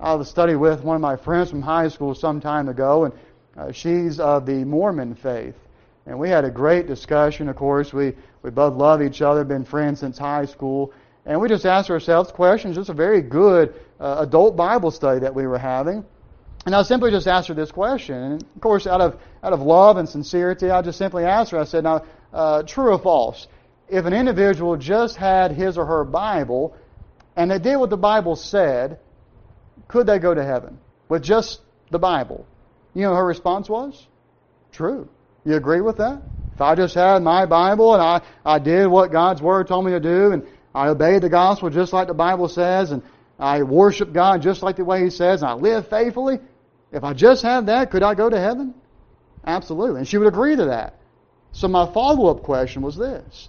I was studying with one of my friends from high school some time ago, and she's of the Mormon faith. And we had a great discussion. Of course, we both love each other, been friends since high school. And we just asked ourselves questions. Just a very good adult Bible study that we were having. And I simply just asked her this question. And of course, out of love and sincerity, I just simply asked her, I said, now, true or false? If an individual just had his or her Bible, and they did what the Bible said, could they go to heaven with just the Bible? You know, her response was, true. You agree with that? If I just had my Bible and I did what God's Word told me to do, and I obeyed the gospel just like the Bible says, and I worship God just like the way He says, and I live faithfully, if I just had that, could I go to heaven? Absolutely. And she would agree to that. So my follow-up question was this.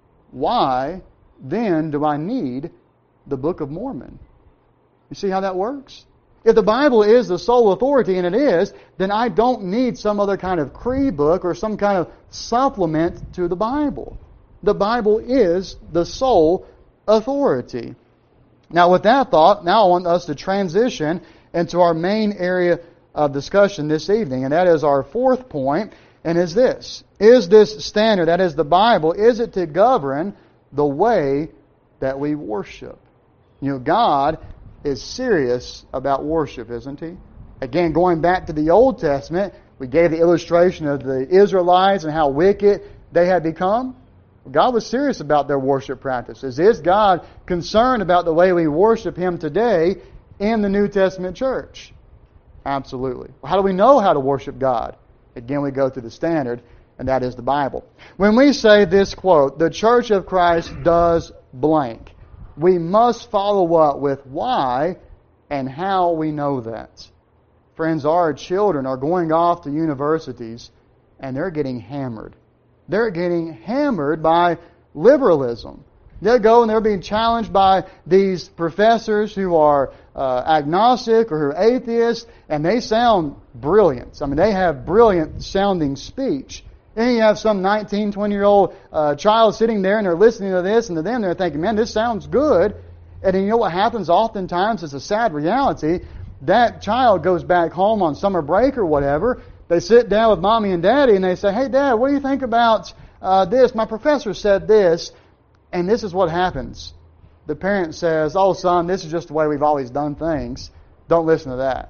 Why then do I need the Book of Mormon? You see how that works? If the Bible is the sole authority, and it is, then I don't need some other kind of creed book or some kind of supplement to the Bible. The Bible is the sole authority. Now with that thought, now I want us to transition into our main area of discussion this evening, and that is our fourth point, and is this. Is this standard, that is the Bible, is it to govern the way that we worship? You know, God is serious about worship, isn't He? Again, going back to the Old Testament, we gave the illustration of the Israelites and how wicked they had become. God was serious about their worship practices. Is God concerned about the way we worship Him today in the New Testament church? Absolutely. How do we know how to worship God? Again, we go to the standard, and that is the Bible. When we say this quote, the Church of Christ does blank, we must follow up with why and how we know that. Friends, our children are going off to universities, and they're getting hammered. They're getting hammered by liberalism. They'll go and they're being challenged by these professors who are agnostic or who are atheists, and they sound brilliant. I mean, they have brilliant sounding speech. And you have some 19, 20-year-old child sitting there, and they're listening to this, and to them they're thinking, man, this sounds good. And you know what happens oftentimes? It's a sad reality. That child goes back home on summer break or whatever. They sit down with mommy and daddy, and they say, hey, Dad, what do you think about this? My professor said this. And this is what happens. The parent says, oh, son, this is just the way we've always done things. Don't listen to that.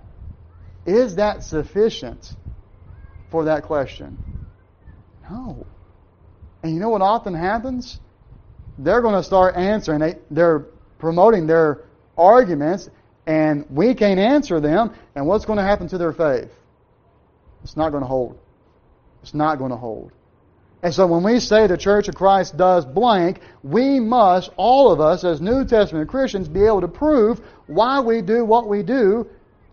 Is that sufficient for that question? No. And you know what often happens? They're going to start answering. They're promoting their arguments, and we can't answer them. And what's going to happen to their faith? It's not going to hold. It's not going to hold. And so when we say the Church of Christ does blank, we must, all of us as New Testament Christians, be able to prove why we do what we do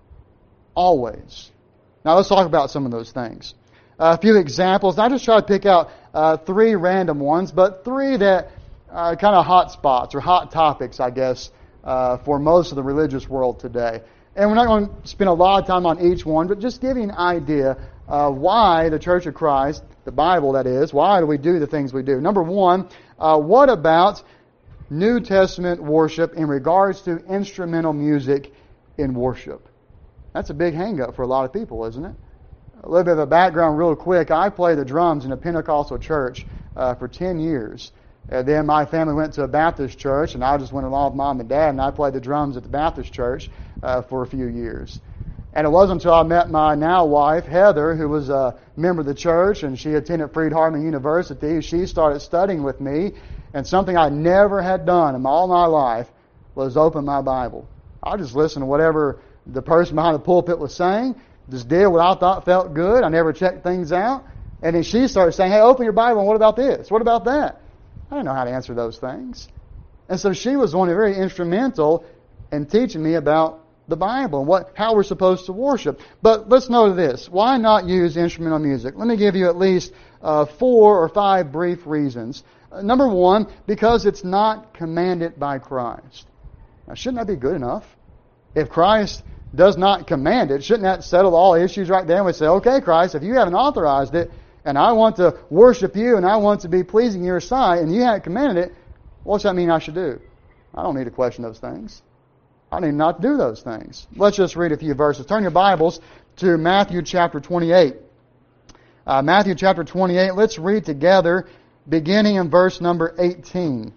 always. Now let's talk about some of those things. A few examples. I just try to pick out three random ones, but three that are kind of hot spots or hot topics, I guess, for most of the religious world today. And we're not going to spend a lot of time on each one, but just give you an idea of why the Church of Christ, the Bible that is, why do we do the things we do? Number one, what about New Testament worship in regards to instrumental music in worship? That's a big hang-up for a lot of people, isn't it? A little bit of a background real quick. I played the drums in a Pentecostal church for 10 years. And then my family went to a Baptist church, and I just went along with Mom and Dad, and I played the drums at the Baptist church for a few years. And it wasn't until I met my now wife, Heather, who was a member of the church, and she attended Freed-Hardeman University. She started studying with me, and something I never had done in all my life was open my Bible. I just listened to whatever the person behind the pulpit was saying, just did what I thought felt good. I never checked things out. And then she started saying, hey, open your Bible, and what about this? What about that? I didn't know how to answer those things. And so she was one very instrumental in teaching me about the Bible and how we're supposed to worship. But let's note this. Why not use instrumental music? Let me give you at least 4 or 5 brief reasons. Number one, because it's not commanded by Christ. Now, shouldn't that be good enough? If Christ does not command it, shouldn't that settle all issues right there? And we say, okay, Christ, if you haven't authorized it, and I want to worship you, and I want to be pleasing in your sight, and you haven't commanded it, what's that mean I should do? I don't need to question those things. I need not to do those things. Let's just read a few verses. Turn your Bibles to Matthew chapter 28. Matthew chapter 28, let's read together beginning in verse number 18.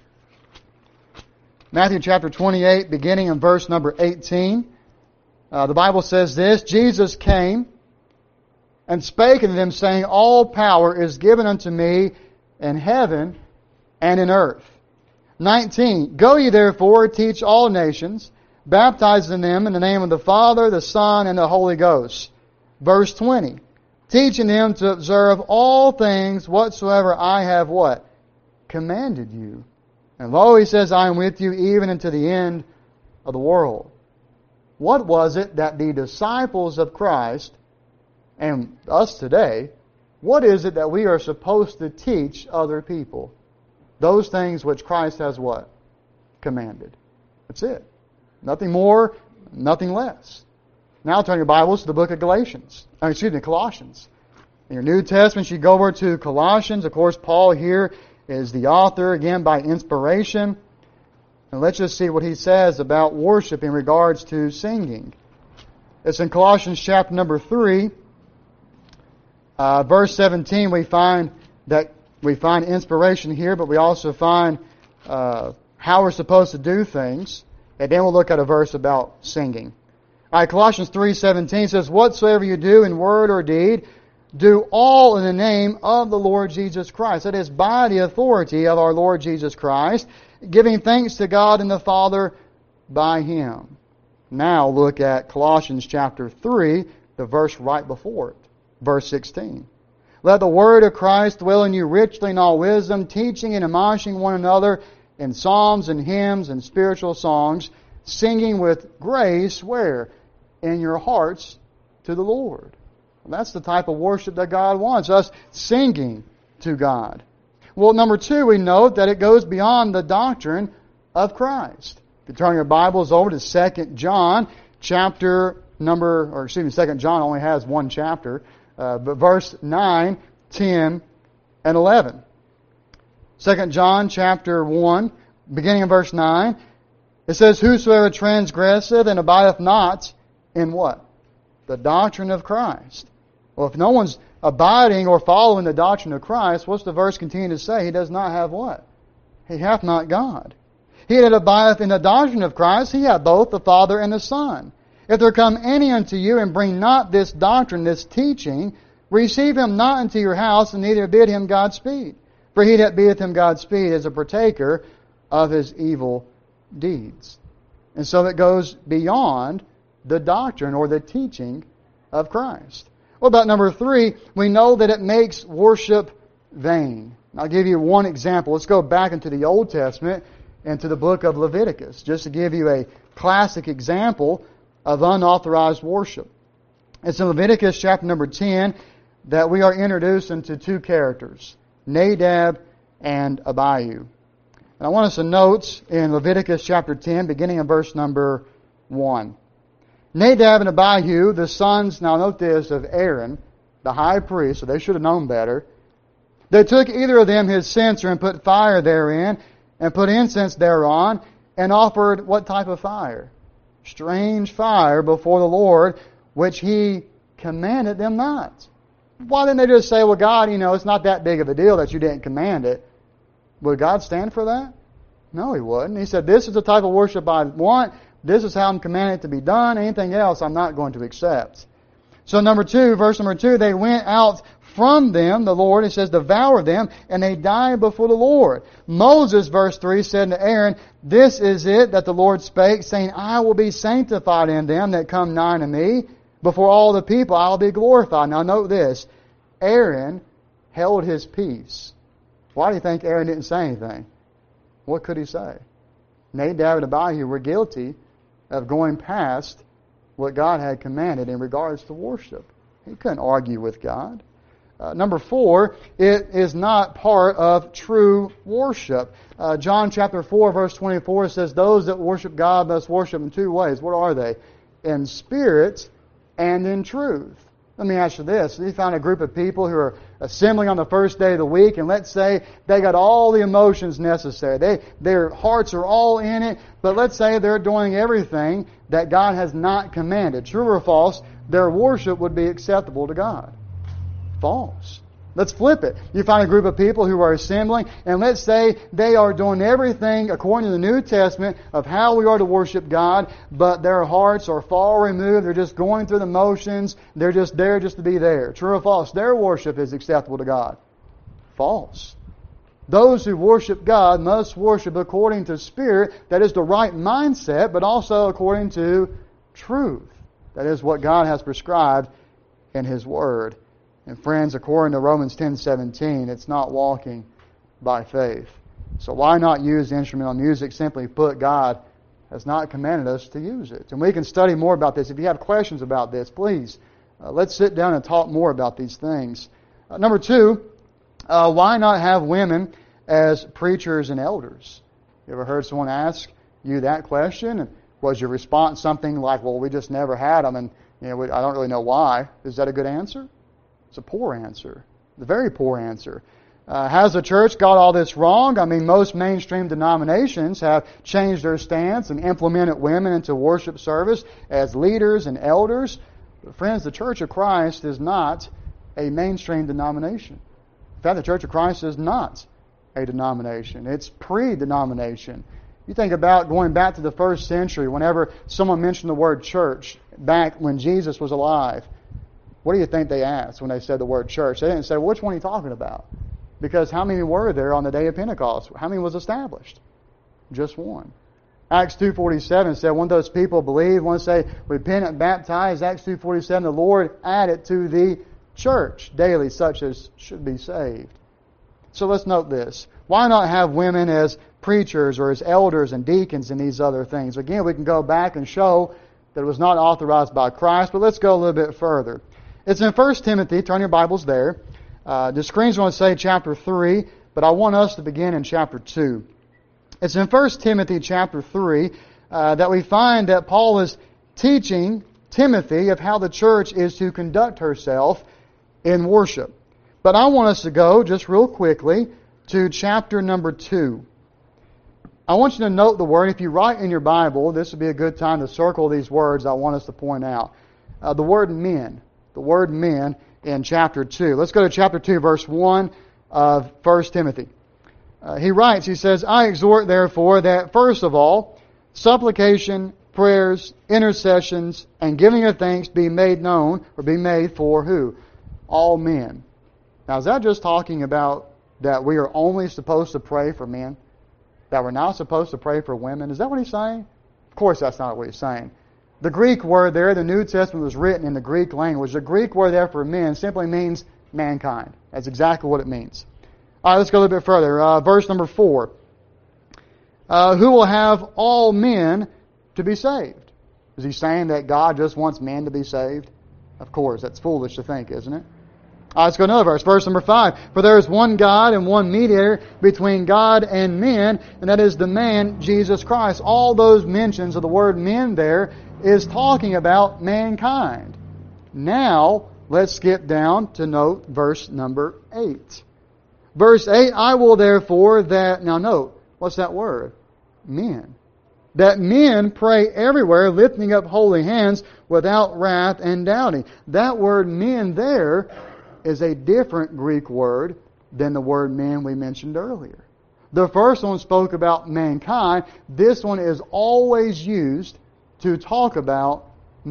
Matthew chapter 28, beginning in verse number 18. The Bible says this, Jesus came and spake unto them, saying, All power is given unto me in heaven and in earth. 19. Go ye therefore, teach all nations, baptizing them in the name of the Father, the Son, and the Holy Ghost. Verse 20. Teaching them to observe all things whatsoever I have what? Commanded you. And lo, he says, I am with you even unto the end of the world. What was it that the disciples of Christ, and us today, what is it that we are supposed to teach other people? Those things which Christ has what? Commanded. That's it. Nothing more, nothing less. Now turn your Bibles to the book of Colossians. In your New Testament, you go over to Colossians. Of course, Paul here is the author, again, by inspiration. And let's just see what he says about worship in regards to singing. It's in Colossians chapter number 3, verse 17. We find inspiration here, but we also find how we're supposed to do things. And then we'll look at a verse about singing. All right, Colossians 3:17 says, Whatsoever you do in word or deed, do all in the name of the Lord Jesus Christ. That is, by the authority of our Lord Jesus Christ, giving thanks to God and the Father by Him. Now look at Colossians chapter 3, the verse right before it, verse 16. Let the word of Christ dwell in you richly in all wisdom, teaching and admonishing one another in psalms and hymns and spiritual songs, singing with grace, where? In your hearts to the Lord. And that's the type of worship that God wants, us singing to God. Well, number 2, we note that it goes beyond the doctrine of Christ. If you turn your Bibles over to 2 John, 2 John only has one chapter, but verse 9, 10, and 11. 2 John chapter 1, beginning in verse 9, it says, Whosoever transgresseth and abideth not in what? The doctrine of Christ. Well, if no one's abiding or following the doctrine of Christ, what's the verse continue to say? He does not have what? He hath not God. He that abideth in the doctrine of Christ, he hath both the Father and the Son. If there come any unto you and bring not this doctrine, this teaching, receive him not into your house, and neither bid him Godspeed. For he that biddeth him Godspeed is a partaker of his evil deeds. And so it goes beyond the doctrine or the teaching of Christ. What about number 3? We know that it makes worship vain. I'll give you one example. Let's go back into the Old Testament and to the book of Leviticus, just to give you a classic example of unauthorized worship. It's in Leviticus chapter number 10 that we are introduced into 2 characters, Nadab and Abihu. And I want us to note in Leviticus chapter 10, beginning in verse number 1. Nadab and Abihu, the sons, now note this, of Aaron, the high priest, so they should have known better. They took either of them his censer and put fire therein, and put incense thereon, and offered what type of fire? Strange fire before the Lord, which He commanded them not. Why didn't they just say, well, God, it's not that big of a deal that you didn't command it? Would God stand for that? No, He wouldn't. He said, this is the type of worship I want. This is how I'm commanded to be done. Anything else I'm not going to accept. So verse number 2, they went out from them, the Lord, it says, devour them, and they died before the Lord. Moses, verse 3, said to Aaron, This is it that the Lord spake, saying, I will be sanctified in them that come nigh to me. Before all the people I will be glorified. Now note this, Aaron held his peace. Why do you think Aaron didn't say anything? What could he say? Nadab and Abihu were guilty of going past what God had commanded in regards to worship. He couldn't argue with God. Number 4, it is not part of true worship. John chapter 4, verse 24 says, Those that worship God must worship in 2 ways. What are they? In spirit and in truth. Let me ask you this. You find a group of people who are assembling on the first day of the week, and let's say they got all the emotions necessary. Their hearts are all in it, but let's say they're doing everything that God has not commanded. True or false, their worship would be acceptable to God. False. Let's flip it. You find a group of people who are assembling, and let's say they are doing everything according to the New Testament of how we are to worship God, but their hearts are far removed. They're just going through the motions. They're just there just to be there. True or false? Their worship is acceptable to God. False. Those who worship God must worship according to Spirit. That is the right mindset, but also according to truth. That is what God has prescribed in His Word. And friends, according to Romans 10:17, it's not walking by faith. So why not use instrumental music? Simply put, God has not commanded us to use it. And we can study more about this. If you have questions about this, please, let's sit down and talk more about these things. Number two, why not have women as preachers and elders? You ever heard someone ask you that question? And was your response something like, well, we just never had them, and I don't really know why. Is that a good answer? It's a poor answer. A very poor answer. Has the church got all this wrong? I mean, most mainstream denominations have changed their stance and implemented women into worship service as leaders and elders. But friends, the Church of Christ is not a mainstream denomination. In fact, the Church of Christ is not a denomination. It's pre-denomination. You think about going back to the first century, whenever someone mentioned the word church, back when Jesus was alive, what do you think they asked when they said the word church? They didn't say, well, which one are you talking about? Because how many were there on the day of Pentecost? How many was established? Just one. Acts 2:47 said, when those people believed, once they repent and baptized, Acts 2:47, the Lord added to the church daily such as should be saved. So let's note this. Why not have women as preachers or as elders and deacons and these other things? Again, we can go back and show that it was not authorized by Christ, but let's go a little bit further. It's in 1 Timothy. Turn your Bibles there. The screen's going to say chapter 3, but I want us to begin in chapter 2. It's in 1 Timothy chapter 3 that we find that Paul is teaching Timothy of how the church is to conduct herself in worship. But I want us to go just real quickly to chapter number 2. I want you to note the word. If you write in your Bible, this would be a good time to circle these words I want us to point out. The word men. The word men in chapter 2. Let's go to chapter 2, verse 1 of 1 Timothy. He writes, he says, I exhort therefore that first of all, supplication, prayers, intercessions, and giving of thanks be made known, or be made for who? All men. Now is that just talking about that we are only supposed to pray for men? That we're not supposed to pray for women? Is that what he's saying? Of course that's not what he's saying. The Greek word there, the New Testament was written in the Greek language. The Greek word there for men simply means mankind. That's exactly what it means. All right, let's go a little bit further. Verse number 4. Who will have all men to be saved? Is he saying that God just wants men to be saved? Of course, that's foolish to think, isn't it? All right, let's go to another verse. Verse number 5. For there is one God and one mediator between God and men, and that is the man, Jesus Christ. All those mentions of the word men there is talking about mankind. Now, let's skip down to note verse number 8. Verse 8, I will therefore that... Now note, what's that word? Men. That men pray everywhere, lifting up holy hands without wrath and doubting. That word men there is a different Greek word than the word men we mentioned earlier. The first one spoke about mankind. This one is always used to talk about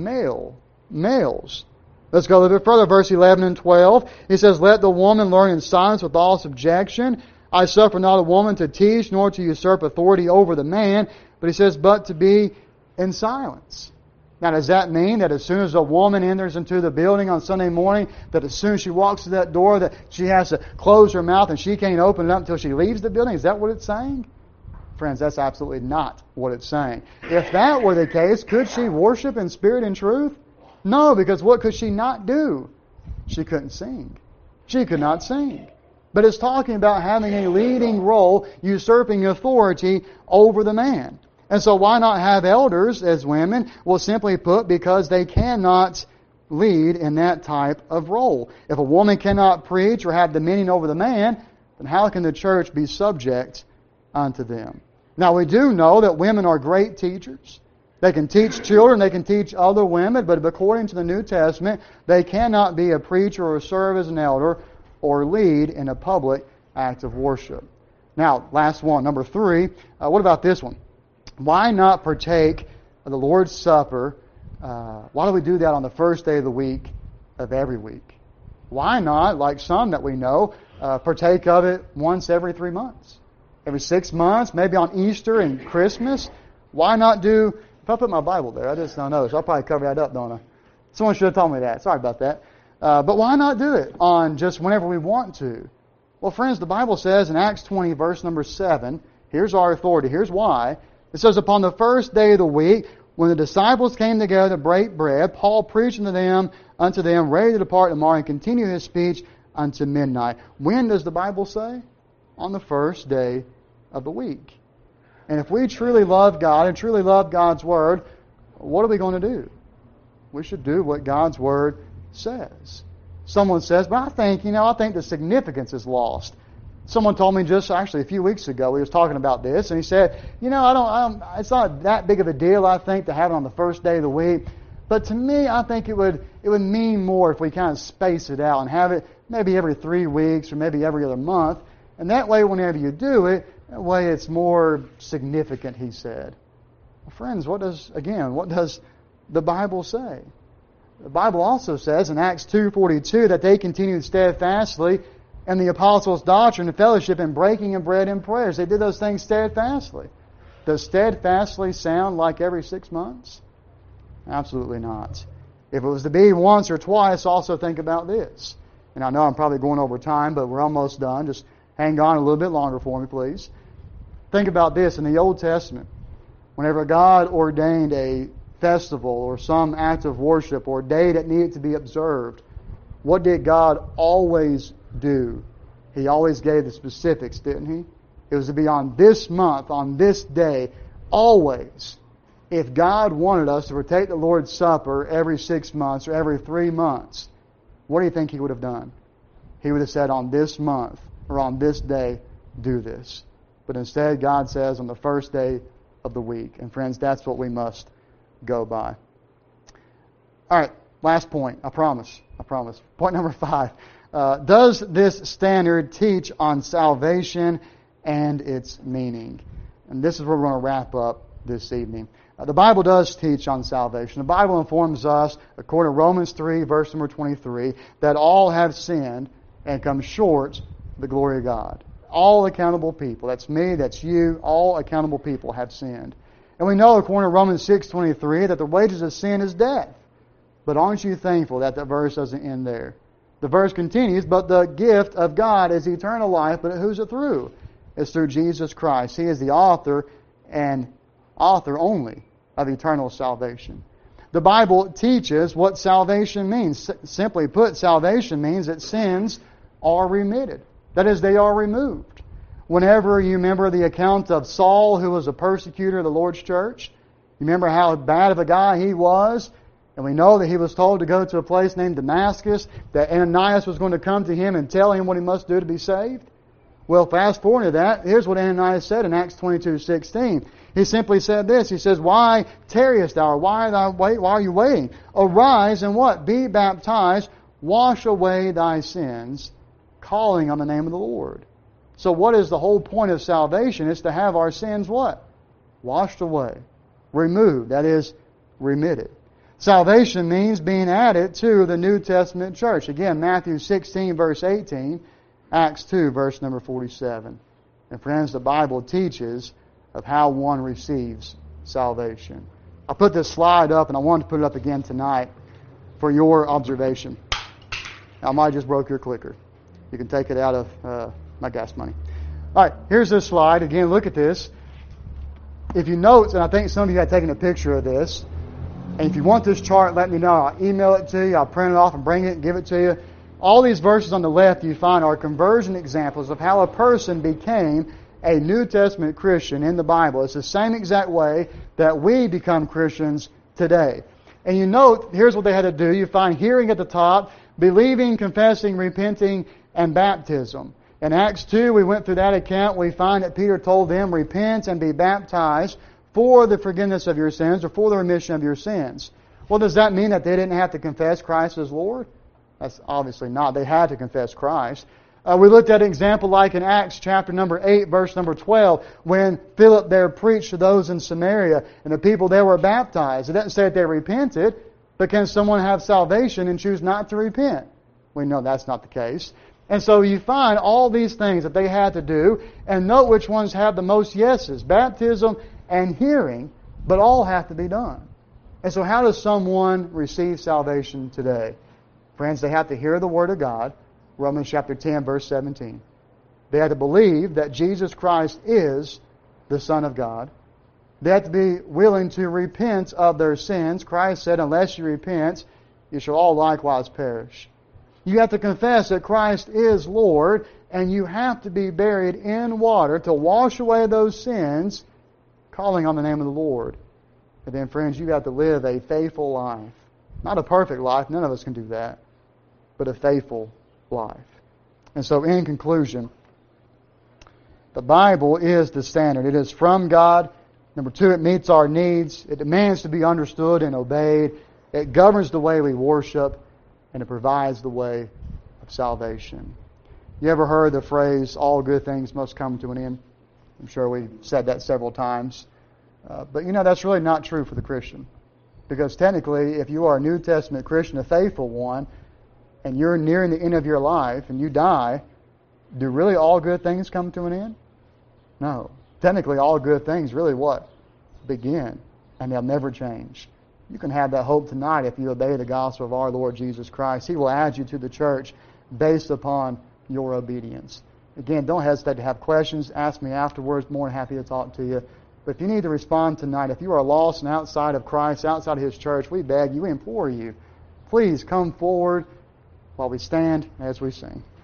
males. Let's go a little bit further. Verse 11 and 12. He says, let the woman learn in silence with all subjection. I suffer not a woman to teach, nor to usurp authority over the man. But he says, but to be in silence. Now, does that mean that as soon as a woman enters into the building on Sunday morning, that as soon as she walks to that door, that she has to close her mouth and she can't open it up until she leaves the building? Is that what it's saying? Friends, that's absolutely not what it's saying. If that were the case, could she worship in spirit and truth? No, because what could she not do? She couldn't sing. She could not sing. But it's talking about having a leading role, usurping authority over the man. And so why not have elders as women? Well, simply put, because they cannot lead in that type of role. If a woman cannot preach or have dominion over the man, then how can the church be subject unto them? Now, we do know that women are great teachers. They can teach children, they can teach other women, but according to the New Testament, they cannot be a preacher or serve as an elder or lead in a public act of worship. Now, last one, number 3. What about this one? Why not partake of the Lord's Supper? Why do we do that on the first day of the week of every week? Why not, like some that we know, partake of it once every 3 months? Every 6 months, maybe on Easter and Christmas? Why not do... If I put my Bible there, I just don't know. So I'll probably cover that up, don't I? Someone should have told me that. Sorry about that. But why not do it on just whenever we want to? Well, friends, the Bible says in Acts 20, verse number 7, here's our authority. Here's why. It says, upon the first day of the week, when the disciples came together to break bread, Paul preached unto them, ready to depart tomorrow, and continue his speech unto midnight. When does the Bible say? On the first day of the week. And if we truly love God and truly love God's Word, what are we going to do? We should do what God's Word says. Someone says, but I think the significance is lost. Someone told me just actually a few weeks ago, he was talking about this, and he said, it's not that big of a deal, I think, to have it on the first day of the week. But to me, I think it would mean more if we kind of space it out and have it maybe every 3 weeks or maybe every other month. And that way, whenever you do it, that way it's more significant, he said. Well, friends, what does the Bible say? The Bible also says in Acts 2:42 that they continued steadfastly in the apostles' doctrine and fellowship and breaking of bread and prayers. They did those things steadfastly. Does steadfastly sound like every 6 months? Absolutely not. If it was to be once or twice, also think about this. And I know I'm probably going over time, but we're almost done. Just hang on a little bit longer for me, please. Think about this. In the Old Testament, whenever God ordained a festival or some act of worship or day that needed to be observed, what did God always do? He always gave the specifics, didn't He? It was to be on this month, on this day, always. If God wanted us to partake the Lord's Supper every 6 months or every 3 months, what do you think He would have done? He would have said, on this month or on this day, do this. But instead, God says on the first day of the week. And friends, that's what we must go by. All right, last point. I promise. Point number 5. Does this standard teach on salvation and its meaning? And this is where we're going to wrap up this evening. The Bible does teach on salvation. The Bible informs us, according to Romans 3, verse number 23, that all have sinned and come short of the glory of God. All accountable people. That's me, that's you. All accountable people have sinned. And we know, according to Romans 6:23, that the wages of sin is death. But aren't you thankful that verse doesn't end there? The verse continues, but the gift of God is eternal life, but who's it through? It's through Jesus Christ. He is the author and author only of eternal salvation. The Bible teaches what salvation means. Simply put, salvation means that sins are remitted. That is, they are removed. Whenever you remember the account of Saul, who was a persecutor of the Lord's church, you remember how bad of a guy he was? And we know that he was told to go to a place named Damascus, that Ananias was going to come to him and tell him what he must do to be saved. Well, fast forward to that, here's what Ananias said in Acts 22:16. He simply said this. He says, why tarriest thou? Why are you waiting? Arise and what? Be baptized, wash away thy sins, calling on the name of the Lord. So what is the whole point of salvation? It's to have our sins what? Washed away. Removed. That is, remitted. Salvation means being added to the New Testament church. Again, Matthew 16, verse 18, Acts 2, verse number 47. And friends, the Bible teaches of how one receives salvation. I put this slide up, and I wanted to put it up again tonight for your observation. I might have just broke your clicker. You can take it out of my gas money. All right, here's this slide. Again, look at this. If you note, and I think some of you have taken a picture of this, and if you want this chart, let me know. I'll email it to you. I'll print it off and bring it and give it to you. All these verses on the left you find are conversion examples of how a person became a New Testament Christian in the Bible. It's the same exact way that we become Christians today. And you note, here's what they had to do. You find hearing at the top, believing, confessing, repenting, and baptism. In Acts 2, we went through that account. We find that Peter told them, repent and be baptized for the forgiveness of your sins or for the remission of your sins. Well, does that mean that they didn't have to confess Christ as Lord? That's obviously not. They had to confess Christ. We looked at an example like in Acts chapter number 8, verse number 12, when Philip there preached to those in Samaria, and the people there were baptized. It doesn't say that they repented, but can someone have salvation and choose not to repent? We know that's not the case. And so you find all these things that they had to do, and note which ones have the most yeses, baptism and hearing, but all have to be done. And so how does someone receive salvation today? Friends, they have to hear the Word of God, Romans chapter 10, verse 17. They have to believe that Jesus Christ is the Son of God. They have to be willing to repent of their sins. Christ said, unless you repent, you shall all likewise perish. You have to confess that Christ is Lord, and you have to be buried in water to wash away those sins, calling on the name of the Lord. And then, friends, you have to live a faithful life. Not a perfect life, none of us can do that, but a faithful life. And so, in conclusion, the Bible is the standard. It is from God. Number two, it meets our needs. It demands to be understood and obeyed. It governs the way we worship, and it provides the way of salvation. You ever heard the phrase, all good things must come to an end? I'm sure we've said that several times. But you know, that's really not true for the Christian. Because technically, if you are a New Testament Christian, a faithful one, and you're nearing the end of your life and you die, do really all good things come to an end? No. Technically, all good things really what? Begin. And they'll never change. You can have that hope tonight if you obey the gospel of our Lord Jesus Christ. He will add you to the church based upon your obedience. Again, don't hesitate to have questions. Ask me afterwards. More than happy to talk to you. But if you need to respond tonight, if you are lost and outside of Christ, outside of His church, we beg you, we implore you, please come forward while we stand as we sing.